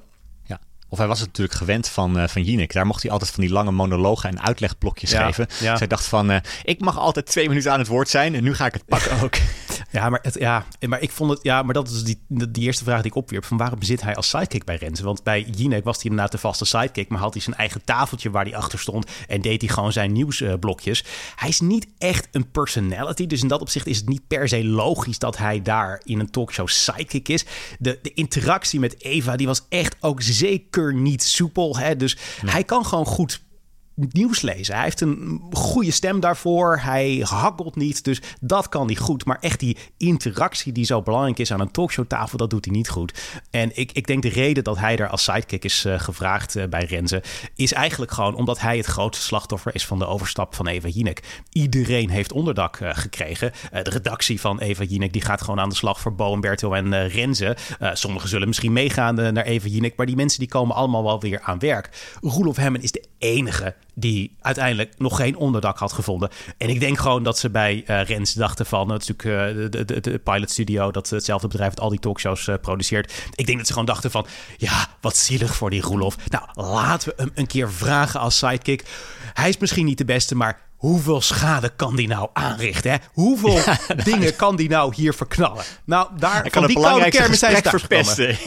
S2: Of hij was het natuurlijk gewend van, uh, van Jinek. Daar mocht hij altijd van die lange monologen en uitlegblokjes ja, geven. Ja. Dus hij dacht van, uh, ik mag altijd twee minuten aan het woord zijn. En nu ga ik het pakken ook.
S1: Ja, maar, het, ja, maar ik vond het... Ja, maar dat is die, die eerste vraag die ik opwierp. Van waarom zit hij als sidekick bij Renze? Want bij Jinek was hij inderdaad de vaste sidekick. Maar had hij zijn eigen tafeltje waar hij achter stond. En deed hij gewoon zijn nieuwsblokjes. Uh, hij is niet echt een personality. Dus in dat opzicht is het niet per se logisch dat hij daar in een talkshow sidekick is. De, de interactie met Eva, die was echt ook zeker niet soepel. Hè? Dus nee. Hij kan gewoon goed nieuws lezen. Hij heeft een goede stem daarvoor. Hij hakkelt niet, dus dat kan hij goed. Maar echt die interactie die zo belangrijk is aan een talkshowtafel, dat doet hij niet goed. En ik, ik denk de reden dat hij er als sidekick is uh, gevraagd uh, bij Renze, is eigenlijk gewoon omdat hij het grootste slachtoffer is van de overstap van Eva Jinek. Iedereen heeft onderdak uh, gekregen. Uh, de redactie van Eva Jinek die gaat gewoon aan de slag voor Bo en Bertil en uh, Renze. Uh, sommigen zullen misschien meegaan uh, naar Eva Jinek, maar die mensen die komen allemaal wel weer aan werk. Roelof Hemmen is de enige die uiteindelijk nog geen onderdak had gevonden. En ik denk gewoon dat ze bij uh, Rens dachten van, het is natuurlijk uh, de, de, de Pilot Studio, dat hetzelfde bedrijf dat al die talkshows uh, produceert. Ik denk dat ze gewoon dachten van, ja, wat zielig voor die Roelof. Nou, laten we hem een keer vragen als sidekick. Hij is misschien niet de beste, maar hoeveel schade kan die nou aanrichten? Hè? Hoeveel ja, nou, dingen kan die nou hier verknallen? Nou, daar
S2: kan
S1: van
S2: het
S1: die koude kermis zijn ze
S2: verpesten.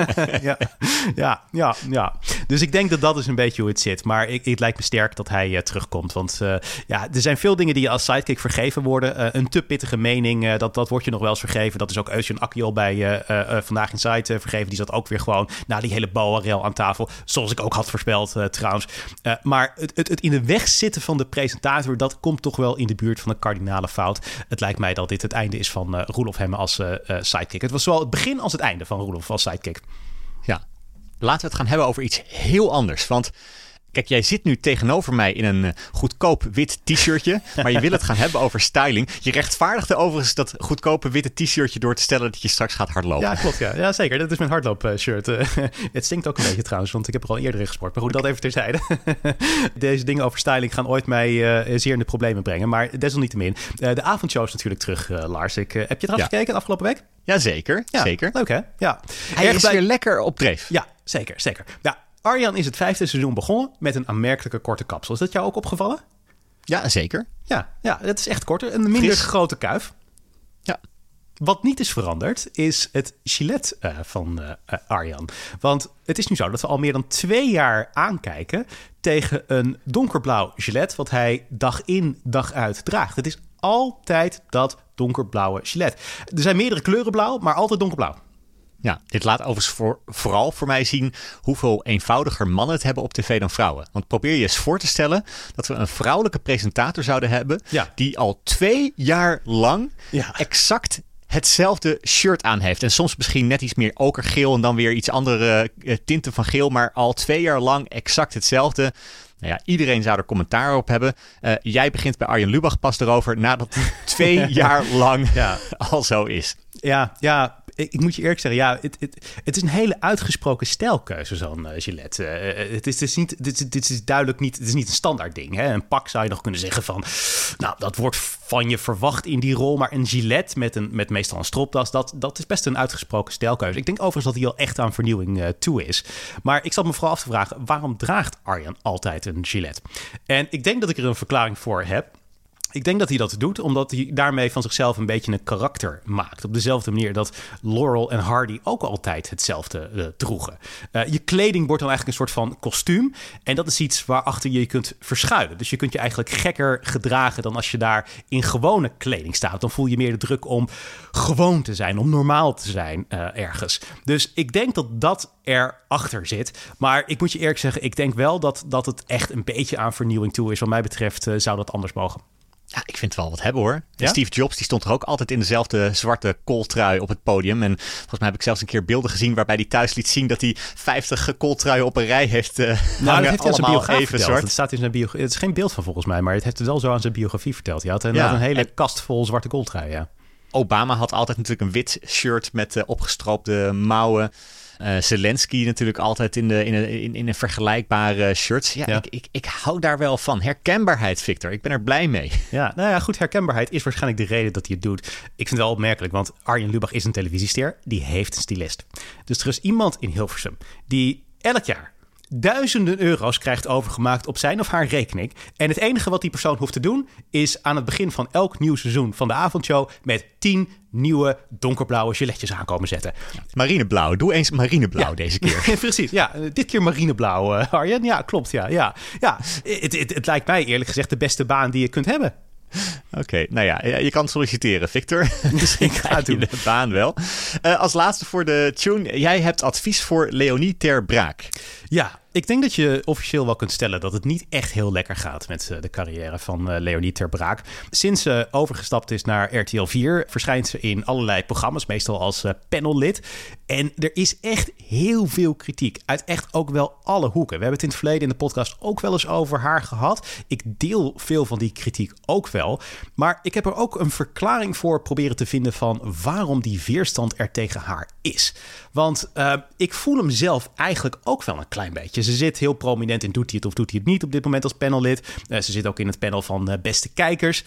S1: ja, ja, ja, ja. Dus ik denk dat dat is een beetje hoe het zit. Maar ik, het lijkt me sterk dat hij uh, terugkomt. Want uh, ja, er zijn veel dingen die als sidekick vergeven worden. Uh, een te pittige mening, uh, dat, dat wordt je nog wel eens vergeven. Dat is ook Eusjen Akkiel bij uh, uh, Vandaag in Site uh, vergeven. Die zat ook weer gewoon na die hele boa-rel aan tafel. Zoals ik ook had voorspeld uh, trouwens. Uh, maar het, het, het in de weg zitten van de presentator, dat komt toch wel in de buurt van een kardinale fout. Het lijkt mij dat dit het einde is van uh, Roelof Hemmen als uh, uh, sidekick. Het was zowel het begin als het einde van Roelof als sidekick.
S2: Ja, laten we het gaan hebben over iets heel anders. Want kijk, jij zit nu tegenover mij in een uh, goedkoop wit t-shirtje, maar je wil het gaan hebben over styling. Je rechtvaardigde overigens dat goedkope witte t-shirtje door te stellen dat je straks gaat hardlopen.
S1: Ja, klopt. Ja, ja zeker. Dat is mijn hardloopshirt. Uh, het stinkt ook een beetje trouwens, want ik heb er al eerder in gesport. Maar goed, dat even terzijde. Deze dingen over styling gaan ooit mij uh, zeer in de problemen brengen. Maar desalniettemin. Uh, de avondshow is natuurlijk terug, uh, Lars. Ik, uh, heb je trouwens ja. gekeken de afgelopen week?
S2: Jazeker, ja, zeker.
S1: Leuk hè? Ja.
S2: Hij Erg is blij... weer lekker op dreef.
S1: Ja, zeker, zeker. Ja. Arjan is het vijfde seizoen begonnen met een aanmerkelijke korte kapsel. Is dat jou ook opgevallen?
S2: Ja, zeker.
S1: Ja, ja, het is echt korter. Een minder Fris. grote kuif.
S2: Ja.
S1: Wat niet is veranderd, is het gilet uh, van uh, uh, Arjan. Want het is nu zo dat we al meer dan twee jaar aankijken tegen een donkerblauw gilet, wat hij dag in, dag uit draagt. Het is altijd dat donkerblauwe gilet. Er zijn meerdere kleuren blauw, maar altijd donkerblauw.
S2: Ja, dit laat overigens voor, vooral voor mij zien hoeveel eenvoudiger mannen het hebben op tv dan vrouwen. Want probeer je eens voor te stellen dat we een vrouwelijke presentator zouden hebben, ja, die al twee jaar lang ja. exact hetzelfde shirt aan heeft. En soms misschien net iets meer okergeel en dan weer iets andere uh, tinten van geel, maar al twee jaar lang exact hetzelfde. Nou ja, iedereen zou er commentaar op hebben. Uh, jij begint bij Arjen Lubach pas erover nadat het twee jaar lang ja. al zo is.
S1: Ja, ja. Ik moet je eerlijk zeggen, ja, het, het, het is een hele uitgesproken stijlkeuze, zo'n uh, gilet. Uh, het, is, het, is niet, dit, dit is duidelijk niet, het is niet een standaard ding. Hè? Een pak zou je nog kunnen zeggen van, nou, dat wordt van je verwacht in die rol. Maar een gilet met, een, met meestal een stropdas, dat, dat is best een uitgesproken stijlkeuze. Ik denk overigens dat hij al echt aan vernieuwing uh, toe is. Maar ik zat me vooral af te vragen, waarom draagt Arjan altijd een gilet? En ik denk dat ik er een verklaring voor heb. Ik denk dat hij dat doet omdat hij daarmee van zichzelf een beetje een karakter maakt. Op dezelfde manier dat Laurel en Hardy ook altijd hetzelfde uh, droegen. Uh, je kleding wordt dan eigenlijk een soort van kostuum. En dat is iets waarachter je je kunt verschuilen. Dus je kunt je eigenlijk gekker gedragen dan als je daar in gewone kleding staat. Dan voel je meer de druk om gewoon te zijn, om normaal te zijn uh, ergens. Dus ik denk dat dat erachter zit. Maar ik moet je eerlijk zeggen, ik denk wel dat, dat het echt een beetje aan vernieuwing toe is. Wat mij betreft uh, zou dat anders mogen.
S2: Ja, ik vind het wel wat hebben hoor. Ja? Steve Jobs die stond er ook altijd in dezelfde zwarte kooltrui op het podium. En volgens mij heb ik zelfs een keer beelden gezien waarbij hij thuis liet zien dat hij vijftig kooltruien op een rij heeft uh, nou, hangen. Dat heeft hij allemaal zijn even zwart.
S1: Het staat in zijn biografie. Het is geen beeld van volgens mij, maar het heeft het wel zo aan zijn biografie verteld. Hij had een, ja, een hele en... kast vol zwarte kooltruien, ja.
S2: Obama had altijd natuurlijk een wit shirt met uh, opgestroopte mouwen. Uh, Zelensky natuurlijk altijd in, de, in, een, in, in een vergelijkbare shirts. Ja, ja. Ik, ik, ik hou daar wel van. Herkenbaarheid, Victor. Ik ben er blij mee.
S1: Ja, nou ja, goed. Herkenbaarheid is waarschijnlijk de reden dat hij het doet. Ik vind het wel opmerkelijk, want Arjen Lubach is een televisiester. Die heeft een stylist. Dus er is iemand in Hilversum die elk jaar duizenden euro's krijgt overgemaakt op zijn of haar rekening. En het enige wat die persoon hoeft te doen is aan het begin van elk nieuw seizoen van de avondshow met tien nieuwe donkerblauwe giletjes aankomen zetten.
S2: Marineblauw. Doe eens marineblauw ja. deze keer.
S1: Precies, ja. Dit keer marineblauw, uh, Arjen. Ja, klopt. Ja, ja. ja. Het, het, het lijkt mij eerlijk gezegd de beste baan die je kunt hebben.
S2: Oké, okay, nou ja, je kan solliciteren, Victor. Misschien
S1: ga het doen.
S2: De baan wel. Uh, als laatste voor de tune. Jij hebt advies voor Leonie Ter Braak.
S1: Ja, ik denk dat je officieel wel kunt stellen dat het niet echt heel lekker gaat met uh, de carrière van uh, Leonie Ter Braak. Sinds ze overgestapt is naar R T L vier verschijnt ze in allerlei programma's, meestal als uh, panellid. En er is echt heel veel kritiek uit echt ook wel alle hoeken. We hebben het in het verleden in de podcast ook wel eens over haar gehad. Ik deel veel van die kritiek ook wel. Maar ik heb er ook een verklaring voor proberen te vinden van waarom die weerstand er tegen haar is. Want uh, ik voel hem zelf eigenlijk ook wel een klein beetje. Ze zit heel prominent in doet hij het of doet hij het niet op dit moment als panellid. Uh, ze zit ook in het panel van uh, beste kijkers.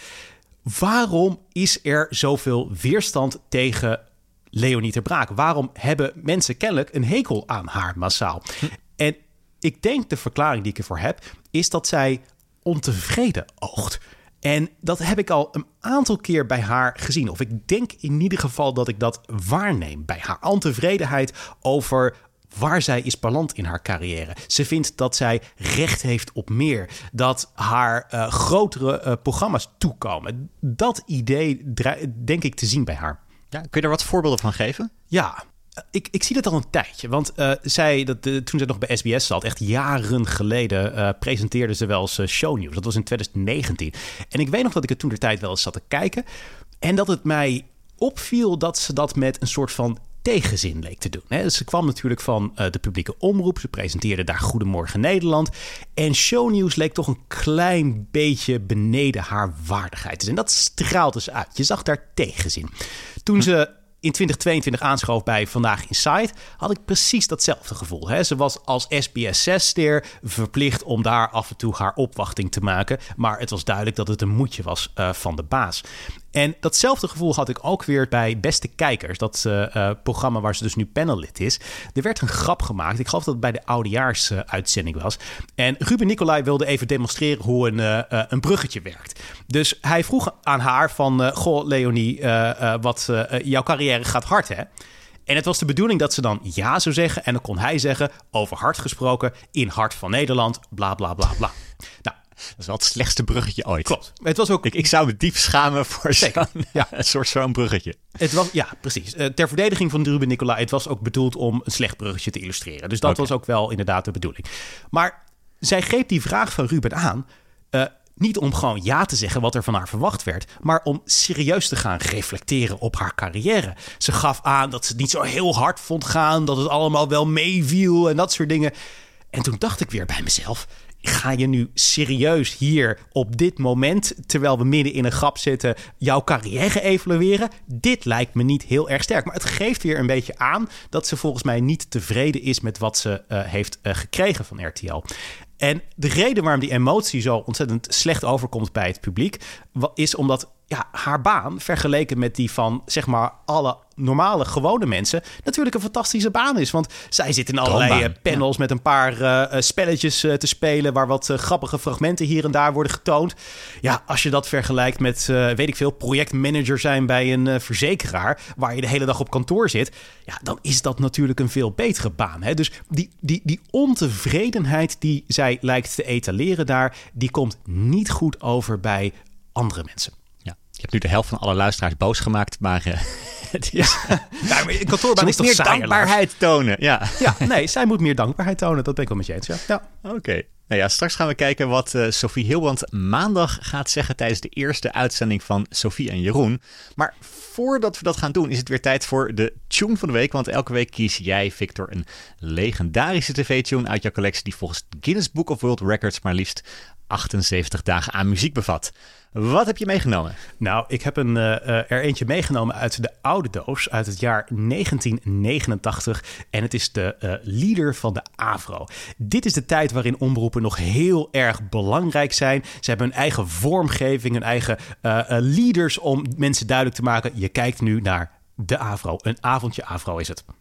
S1: Waarom is er zoveel weerstand tegen Leonie Ter Braak? Waarom hebben mensen kennelijk een hekel aan haar massaal? Hm. En ik denk de verklaring die ik ervoor heb, is dat zij ontevreden oogt. En dat heb ik al een aantal keer bij haar gezien. Of ik denk in ieder geval dat ik dat waarneem bij haar. Ontevredenheid over waar zij is beland in haar carrière. Ze vindt dat zij recht heeft op meer. Dat haar uh, grotere uh, programma's toekomen. Dat idee denk ik te zien bij haar.
S2: Ja, kun je daar wat voorbeelden van geven?
S1: Ja, ik, ik zie dat al een tijdje. Want uh, zij, dat, uh, toen ze nog bij S B S zat, echt jaren geleden, uh, presenteerde ze wel eens uh, shownieuws. Dat was in twintig negentien. En ik weet nog dat ik het toen de tijd wel eens zat te kijken. En dat het mij opviel dat ze dat met een soort van tegenzin leek te doen. Hè. Ze kwam natuurlijk van uh, de publieke omroep. Ze presenteerde daar Goedemorgen Nederland. En shownieuws leek toch een klein beetje beneden haar waardigheid te zijn. Dat straalde ze uit. Je zag daar tegenzin. Toen ze in twintig tweeëntwintig aanschoof bij Vandaag Inside, had ik precies datzelfde gevoel. Hè? Ze was als S B S zes-ster verplicht om daar af en toe haar opwachting te maken. Maar het was duidelijk dat het een moedje was uh, van de baas. En datzelfde gevoel had ik ook weer bij Beste Kijkers. Dat uh, uh, programma waar ze dus nu panellid is. Er werd een grap gemaakt. Ik geloof dat het bij de oudejaarsuitzending was. En Ruben Nicolai wilde even demonstreren hoe een, uh, uh, een bruggetje werkt. Dus hij vroeg aan haar van, Uh, goh, Leonie, uh, uh, wat uh, jouw carrière gaat hard, hè? En het was de bedoeling dat ze dan ja zou zeggen. En dan kon hij zeggen, over hard gesproken, in Hart van Nederland, bla bla bla bla. Nou,
S2: dat is wel het slechtste bruggetje ooit.
S1: Klopt. Het was ook...
S2: Ik, ik zou me diep schamen voor zo'n, ja. een soort zo'n bruggetje.
S1: Het was, ja, precies. Uh, ter verdediging van Ruben Nicolai, het was ook bedoeld om een slecht bruggetje te illustreren. Dus dat okay. was ook wel inderdaad de bedoeling. Maar zij greep die vraag van Ruben aan, Uh, niet om gewoon ja te zeggen wat er van haar verwacht werd, maar om serieus te gaan reflecteren op haar carrière. Ze gaf aan dat ze het niet zo heel hard vond gaan, dat het allemaal wel meeviel en dat soort dingen. En toen dacht ik weer bij mezelf, ga je nu serieus hier op dit moment, terwijl we midden in een grap zitten, jouw carrière evalueren? Dit lijkt me niet heel erg sterk. Maar het geeft weer een beetje aan dat ze volgens mij niet tevreden is met wat ze uh, heeft uh, gekregen van R T L. En de reden waarom die emotie zo ontzettend slecht overkomt bij het publiek, is omdat ja, haar baan, vergeleken met die van zeg maar alle normale, gewone mensen, natuurlijk een fantastische baan is. Want zij zit in allerlei uh, panels ja. met een paar uh, spelletjes uh, te spelen, waar wat uh, grappige fragmenten hier en daar worden getoond. Ja, als je dat vergelijkt met, uh, weet ik veel, projectmanager zijn bij een uh, verzekeraar, waar je de hele dag op kantoor zit, ja, dan is dat natuurlijk een veel betere baan. Hè? Dus die, die, die ontevredenheid die zij lijkt te etaleren daar, die komt niet goed over bij andere mensen.
S2: Je hebt nu de helft van alle luisteraars boos gemaakt, maar uh, het is...
S1: Ja, ja, maar een kantoorbaan is toch
S2: meer
S1: saaier,
S2: dankbaarheid
S1: Lars.
S2: tonen. Ja.
S1: ja, nee, zij moet meer dankbaarheid tonen. Dat ben ik wel met je eens. Ja. ja.
S2: Oké. Okay. Nou ja, straks gaan we kijken wat uh, Sophie Hilbrand maandag gaat zeggen tijdens de eerste uitzending van Sophie en Jeroen. Maar voordat we dat gaan doen, is het weer tijd voor de tune van de week. Want elke week kies jij, Victor, een legendarische tv-tune uit jouw collectie die volgens het Guinness Book of World Records maar liefst achtenzeventig dagen aan muziek bevat. Wat heb je meegenomen?
S1: Nou, ik heb een, uh, er eentje meegenomen uit de oude doos uit het jaar negentien negenentachtig. En het is de uh, leader van de AVRO. Dit is de tijd waarin omroepen nog heel erg belangrijk zijn. Ze hebben hun eigen vormgeving, hun eigen uh, uh, leaders om mensen duidelijk te maken. Je kijkt nu naar de AVRO. Een avondje AVRO is het.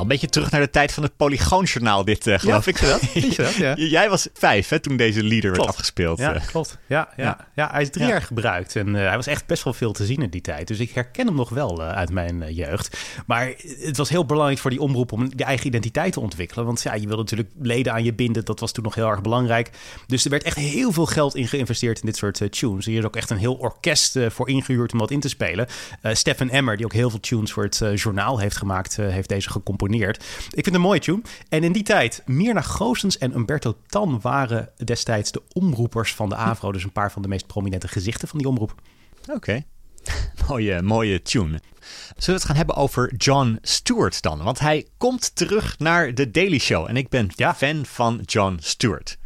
S2: een beetje terug naar de tijd van het Polygoonjournaal dit, uh, geloof
S1: ja,
S2: ik. Dat?
S1: Vind je dat? Ja.
S2: Jij was vijf hè, toen deze leader
S1: klopt.
S2: werd afgespeeld.
S1: Ja, klopt. Ja, ja. ja. ja hij is drie
S2: ja.
S1: jaar gebruikt en uh, hij was echt best wel veel te zien in die tijd. Dus ik herken hem nog wel uh, uit mijn uh, jeugd. Maar het was heel belangrijk voor die omroep om je eigen identiteit te ontwikkelen. Want ja, je wilde natuurlijk leden aan je binden. Dat was toen nog heel erg belangrijk. Dus er werd echt heel veel geld in geïnvesteerd in dit soort uh, tunes. Hier is ook echt een heel orkest uh, voor ingehuurd om dat in te spelen. Uh, Stephen Emmer, die ook heel veel tunes voor het uh, journaal heeft gemaakt, uh, heeft deze gecomponeerd. Ik vind het een mooie tune. En in die tijd, Myrna Goossens en Umberto Tan waren destijds de omroepers van de AVRO. Dus een paar van de meest prominente gezichten van die omroep.
S2: Oké. Okay. mooie, mooie tune. Zullen we het gaan hebben over Jon Stewart dan? Want hij komt terug naar The Daily Show. En ik ben ja. fan van Jon Stewart.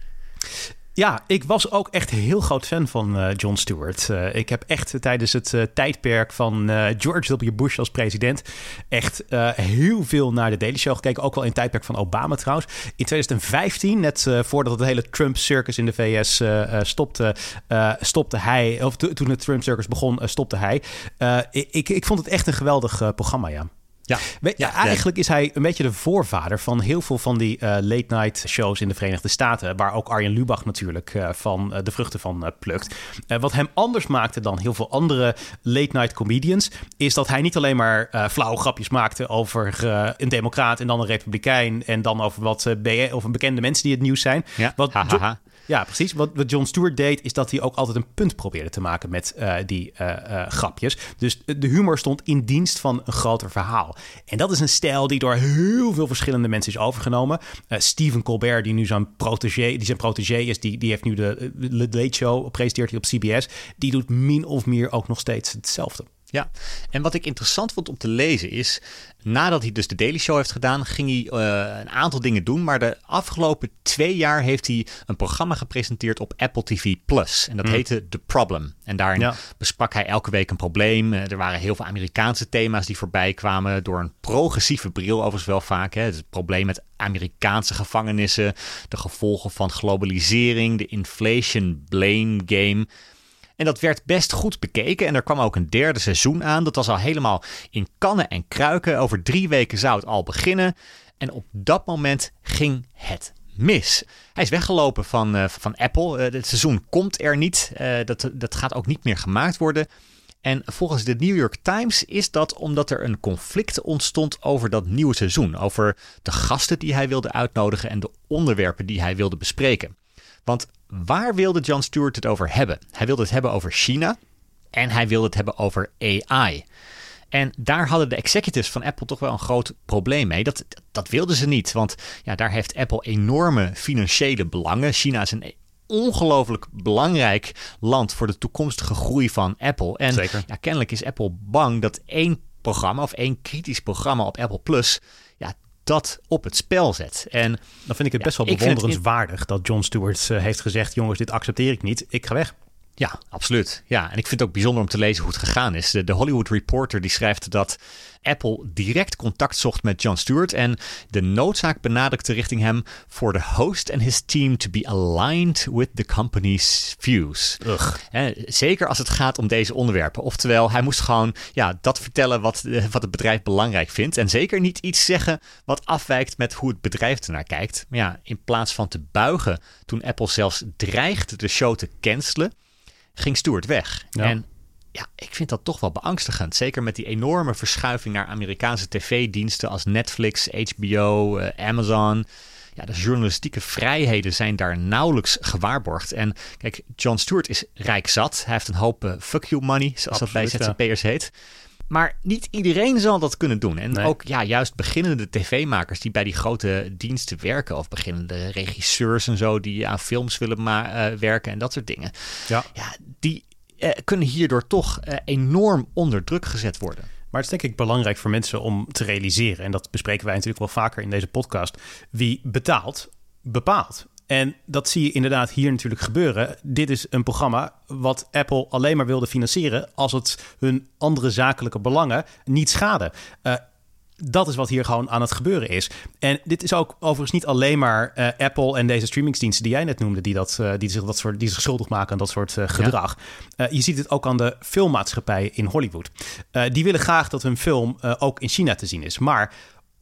S1: Ja, ik was ook echt heel groot fan van uh, Jon Stewart. Uh, ik heb echt tijdens het uh, tijdperk van uh, George W. Bush als president echt uh, heel veel naar de Daily Show gekeken. Ook wel in het tijdperk van Obama trouwens. In twintig vijftien, net uh, voordat het hele Trump-circus in de V S uh, stopte, uh, stopte hij, of to, toen het Trump-circus begon, uh, stopte hij. Uh, ik, ik vond het echt een geweldig uh, programma, ja.
S2: Ja,
S1: ja, ja, eigenlijk is hij een beetje de voorvader van heel veel van die uh, late-night shows in de Verenigde Staten, waar ook Arjen Lubach natuurlijk uh, van uh, de vruchten van uh, plukt. Uh, wat hem anders maakte dan heel veel andere late-night comedians, is dat hij niet alleen maar uh, flauwe grapjes maakte over uh, een democraat en dan een republikein en dan over wat uh, B N, of bekende mensen die het nieuws zijn.
S2: Ja,
S1: wat
S2: ha, ha, ha.
S1: Ja, precies. Wat, wat Jon Stewart deed, is dat hij ook altijd een punt probeerde te maken met uh, die uh, uh, grapjes. Dus de humor stond in dienst van een groter verhaal. En dat is een stijl die door heel veel verschillende mensen is overgenomen. Uh, Stephen Colbert, die nu zijn protégé, die zijn protégé is, die, die heeft nu de uh, Late Show, presenteert hij op C B S. Die doet min of meer ook nog steeds hetzelfde.
S2: Ja, en wat ik interessant vond om te lezen is, nadat hij dus de Daily Show heeft gedaan, ging hij uh, een aantal dingen doen. Maar de afgelopen twee jaar heeft hij een programma gepresenteerd op Apple T V Plus. En dat mm. heette The Problem. En daarin ja. besprak hij elke week een probleem. Uh, er waren heel veel Amerikaanse thema's die voorbij kwamen door een progressieve bril overigens wel vaak. Hè. Het probleem met Amerikaanse gevangenissen, de gevolgen van globalisering, de inflation blame game. En dat werd best goed bekeken. En er kwam ook een derde seizoen aan. Dat was al helemaal in kannen en kruiken. Over drie weken zou het al beginnen. En op dat moment ging het mis. Hij is weggelopen van, uh, van Apple. Uh, het seizoen komt er niet. Uh, dat, dat gaat ook niet meer gemaakt worden. En volgens de New York Times is dat omdat er een conflict ontstond over dat nieuwe seizoen. Over de gasten die hij wilde uitnodigen en de onderwerpen die hij wilde bespreken. Want waar wilde Jon Stewart het over hebben? Hij wilde het hebben over China en hij wilde het hebben over A I. En daar hadden de executives van Apple toch wel een groot probleem mee. Dat, dat wilden ze niet, want ja, daar heeft Apple enorme financiële belangen. China is een ongelooflijk belangrijk land voor de toekomstige groei van Apple. En
S1: Zeker.
S2: Ja, kennelijk is Apple bang dat één programma of één kritisch programma op Apple Plus, ja, dat op het spel zet. En
S1: dan vind ik het best
S2: ja,
S1: wel bewonderenswaardig in... dat Jon Stewart uh, heeft gezegd, jongens, dit accepteer ik niet, ik ga weg.
S2: Ja, absoluut. Ja, en ik vind het ook bijzonder om te lezen hoe het gegaan is. De, de Hollywood Reporter die schrijft dat Apple direct contact zocht met Jon Stewart en de noodzaak benadrukte richting hem voor de host and his team to be aligned with the company's views. He, zeker als het gaat om deze onderwerpen. Oftewel, hij moest gewoon ja, dat vertellen wat, wat het bedrijf belangrijk vindt en zeker niet iets zeggen wat afwijkt met hoe het bedrijf ernaar kijkt. Maar ja, in plaats van te buigen toen Apple zelfs dreigde de show te cancelen, ging Stewart weg. Ja. En ja, ik vind dat toch wel beangstigend. Zeker met die enorme verschuiving naar Amerikaanse tv-diensten als Netflix, H B O, uh, Amazon. Ja, de journalistieke vrijheden zijn daar nauwelijks gewaarborgd. En kijk, Jon Stewart is rijk zat. Hij heeft een hoop uh, fuck you money, zoals Absoluut, dat bij Z Z P'ers ja. heet. Maar niet iedereen zal dat kunnen doen. En nee. ook ja, juist beginnende tv-makers die bij die grote diensten werken. Of beginnende regisseurs en zo die aan films willen ma- uh, werken en dat soort dingen.
S1: Ja.
S2: Ja, die uh, kunnen hierdoor toch uh, enorm onder druk gezet worden.
S1: Maar het is denk ik belangrijk voor mensen om te realiseren. En dat bespreken wij natuurlijk wel vaker in deze podcast. Wie betaalt, bepaalt. En dat zie je inderdaad hier natuurlijk gebeuren. Dit is een programma wat Apple alleen maar wilde financieren als het hun andere zakelijke belangen niet schade. Uh, dat is wat hier gewoon aan het gebeuren is. En dit is ook overigens niet alleen maar uh, Apple en deze streamingsdiensten die jij net noemde, die, dat, uh, die, zich, dat soort, die zich schuldig maken aan dat soort uh, gedrag. Ja. Uh, je ziet het ook aan de filmmaatschappijen in Hollywood. Uh, die willen graag dat hun film uh, ook in China te zien is. Maar om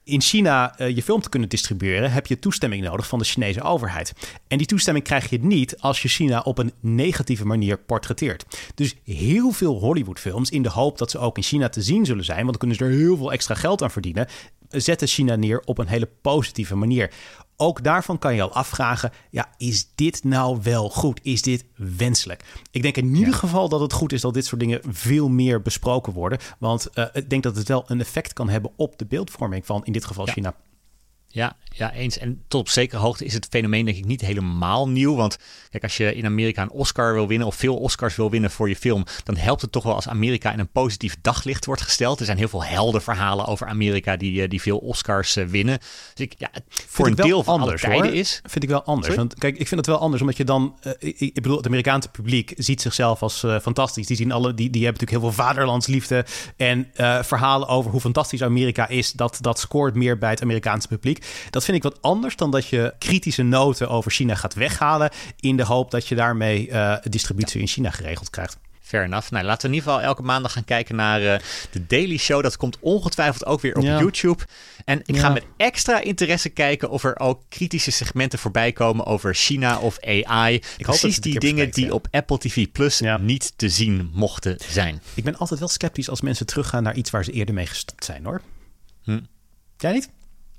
S1: in China uh, je film te kunnen distribueren, heb je toestemming nodig van de Chinese overheid. En die toestemming krijg je niet als je China op een negatieve manier portretteert. Dus heel veel Hollywoodfilms, in de hoop dat ze ook in China te zien zullen zijn, want dan kunnen ze er heel veel extra geld aan verdienen, zetten China neer op een hele positieve manier. Ook daarvan kan je al afvragen, ja, is dit nou wel goed? Is dit wenselijk? Ik denk in ieder ja. geval dat het goed is dat dit soort dingen veel meer besproken worden. Want uh, ik denk dat het wel een effect kan hebben op de beeldvorming van, in dit geval, ja. China.
S2: Ja, ja, eens. En tot op zekere hoogte is het fenomeen denk ik niet helemaal nieuw. Want kijk, als je in Amerika een Oscar wil winnen of veel Oscars wil winnen voor je film, dan helpt het toch wel als Amerika in een positief daglicht wordt gesteld. Er zijn heel veel heldenverhalen over Amerika die, die veel Oscars winnen. Dus ik, ja, voor een deel van
S1: anders,
S2: alle tijden
S1: hoor.
S2: is...
S1: Vind ik wel anders.
S2: Sorry?
S1: Want kijk, ik vind het wel anders, omdat je dan... Uh, ik, ik bedoel, het Amerikaanse publiek ziet zichzelf als uh, fantastisch. Die zien alle, die, die hebben natuurlijk heel veel vaderlandsliefde en uh, verhalen over hoe fantastisch Amerika is. Dat, dat scoort meer bij het Amerikaanse publiek. Dat vind ik wat anders dan dat je kritische noten over China gaat weghalen in de hoop dat je daarmee uh, distributie in China geregeld krijgt.
S2: Fair enough. Nou, laten we in ieder geval elke maandag gaan kijken naar uh, de Daily Show. Dat komt ongetwijfeld ook weer op ja. YouTube. En ik ja. ga met extra interesse kijken of er ook kritische segmenten voorbij komen over China of A I. Ik Precies die dingen bespreekt, die ja. op Apple T V Plus ja. niet te zien mochten zijn.
S1: Ik ben altijd wel sceptisch als mensen teruggaan naar iets waar ze eerder mee gestopt zijn, hoor.
S2: Hm.
S1: Jij niet?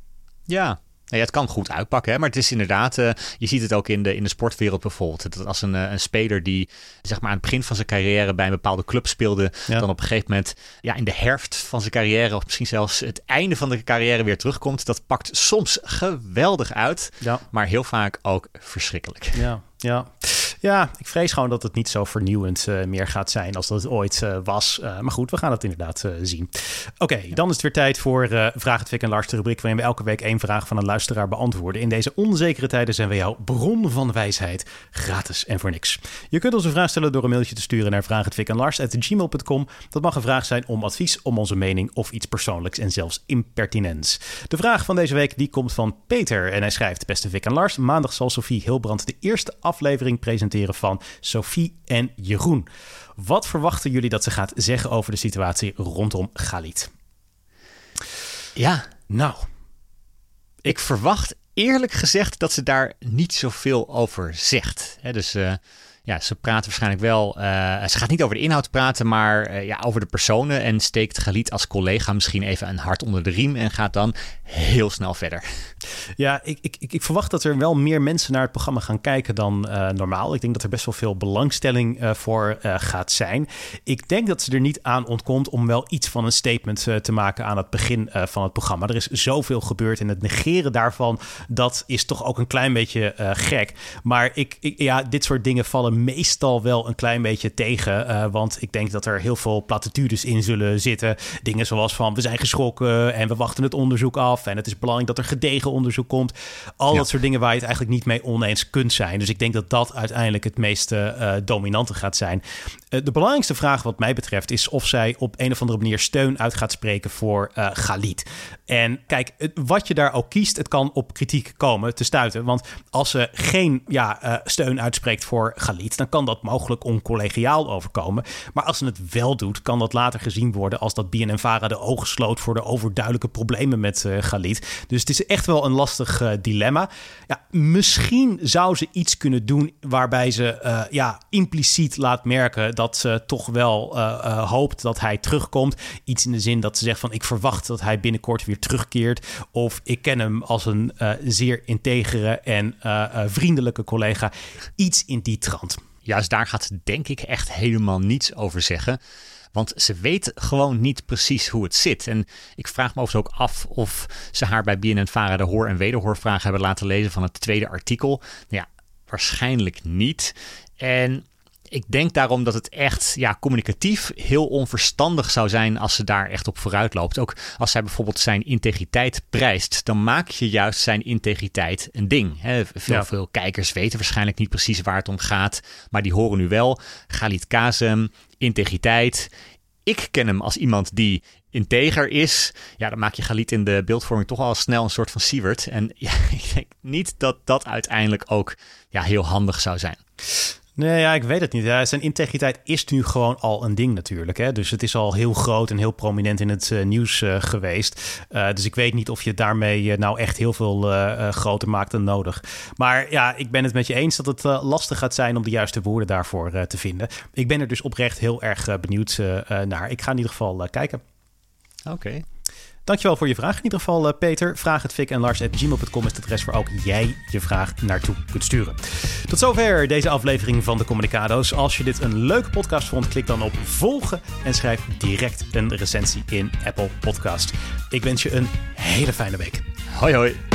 S2: Ja. Nou ja, het kan goed uitpakken, hè? Maar het is inderdaad, uh, je ziet het ook in de, in de sportwereld bijvoorbeeld. Dat als een, uh, een speler die zeg maar aan het begin van zijn carrière bij een bepaalde club speelde, ja. dan op een gegeven moment ja, in de herfst van zijn carrière of misschien zelfs het einde van de carrière weer terugkomt. Dat pakt soms geweldig uit, ja. maar heel vaak ook verschrikkelijk.
S1: Ja, ja. Ja, ik vrees gewoon dat het niet zo vernieuwend uh, meer gaat zijn als dat het ooit uh, was. Uh, maar goed, we gaan het inderdaad uh, zien. Oké, okay, dan is het weer tijd voor uh, Vraag het Vic en Lars, de rubriek waarin we elke week één vraag van een luisteraar beantwoorden. In deze onzekere tijden zijn we jouw bron van wijsheid, gratis en voor niks. Je kunt ons een vraag stellen door een mailtje te sturen naar vraag het vic en lars at gmail dot com. Dat mag een vraag zijn om advies, om onze mening of iets persoonlijks en zelfs impertinents. De vraag van deze week die komt van Peter en hij schrijft: Beste Vic en Lars, maandag zal Sophie Hilbrand de eerste aflevering presenteren van Sophie en Jeroen. Wat verwachten jullie dat ze gaat zeggen over de situatie rondom Khalid?
S2: Ja,
S1: nou,
S2: ik verwacht eerlijk gezegd dat ze daar niet zoveel over zegt. He, dus uh, ja, ze praat waarschijnlijk wel... Uh, ze gaat niet over de inhoud praten, maar uh, ja, over de personen en steekt Khalid als collega misschien even een hart onder de riem en gaat dan heel snel verder.
S1: Ja, ik, ik, ik verwacht dat er wel meer mensen naar het programma gaan kijken dan uh, normaal. Ik denk dat er best wel veel belangstelling uh, voor uh, gaat zijn. Ik denk dat ze er niet aan ontkomt om wel iets van een statement uh, te maken aan het begin uh, van het programma. Er is zoveel gebeurd en het negeren daarvan, dat is toch ook een klein beetje uh, gek. Maar ik, ik, ja, dit soort dingen vallen meestal wel een klein beetje tegen. Uh, want ik denk dat er heel veel platitudes in zullen zitten. Dingen zoals van we zijn geschrokken en we wachten het onderzoek af. En het is belangrijk dat er gedegen onderzoek komt. Al ja. dat soort dingen waar je het eigenlijk niet mee oneens kunt zijn. Dus ik denk dat dat uiteindelijk het meest uh, dominante gaat zijn. Uh, de belangrijkste vraag wat mij betreft is of zij op een of andere manier steun uit gaat spreken voor uh, Khalid. En kijk, wat je daar ook kiest, het kan op kritiek komen te stuiten. Want als ze geen ja, uh, steun uitspreekt voor Khalid, dan kan dat mogelijk oncollegiaal overkomen. Maar als ze het wel doet, kan dat later gezien worden als dat B N N Vara de ogen sloot voor de overduidelijke problemen met uh, Khalid. Dus het is echt wel een lastig uh, dilemma. Ja, misschien zou ze iets kunnen doen waarbij ze uh, ja, impliciet laat merken dat ze toch wel uh, uh, hoopt dat hij terugkomt. Iets in de zin dat ze zegt van ik verwacht dat hij binnenkort weer terugkeert. Of ik ken hem als een uh, zeer integere en uh, uh, vriendelijke collega. Iets in die trant.
S2: Juist daar gaat ze denk ik echt helemaal niets over zeggen. Want ze weet gewoon niet precies hoe het zit. En ik vraag me overigens ook af of ze haar bij B N N Vara de hoor- en wederhoorvragen hebben laten lezen van het tweede artikel. Nou ja, waarschijnlijk niet. En ik denk daarom dat het echt ja, communicatief heel onverstandig zou zijn als ze daar echt op vooruit loopt. Ook als zij bijvoorbeeld zijn integriteit prijst, dan maak je juist zijn integriteit een ding. He, veel, ja. veel kijkers weten waarschijnlijk niet precies waar het om gaat, maar die horen nu wel Khalid Kazem, integriteit. Ik ken hem als iemand die integer is. Ja, dan maak je Khalid in de beeldvorming toch al snel een soort van Siewert. En ja, ik denk niet dat dat uiteindelijk ook ja, heel handig zou zijn.
S1: Nee, ja, ik weet het niet. Ja, zijn integriteit is nu gewoon al een ding natuurlijk. Hè? Dus het is al heel groot en heel prominent in het uh, nieuws uh, geweest. Uh, dus ik weet niet of je het daarmee uh, nou echt heel veel uh, uh, groter maakt dan nodig. Maar ja, ik ben het met je eens dat het uh, lastig gaat zijn om de juiste woorden daarvoor uh, te vinden. Ik ben er dus oprecht heel erg uh, benieuwd uh, uh, naar. Ik ga in ieder geval uh, kijken.
S2: Oké. Okay.
S1: Dankjewel voor je vraag. In ieder geval, uh, Peter, vraag het Fik en Lars at gmail punt com is het adres waar ook jij je vraag naartoe kunt sturen. Tot zover deze aflevering van de Communicado's. Als je dit een leuke podcast vond, klik dan op volgen en schrijf direct een recensie in Apple Podcast. Ik wens je een hele fijne week.
S2: Hoi hoi.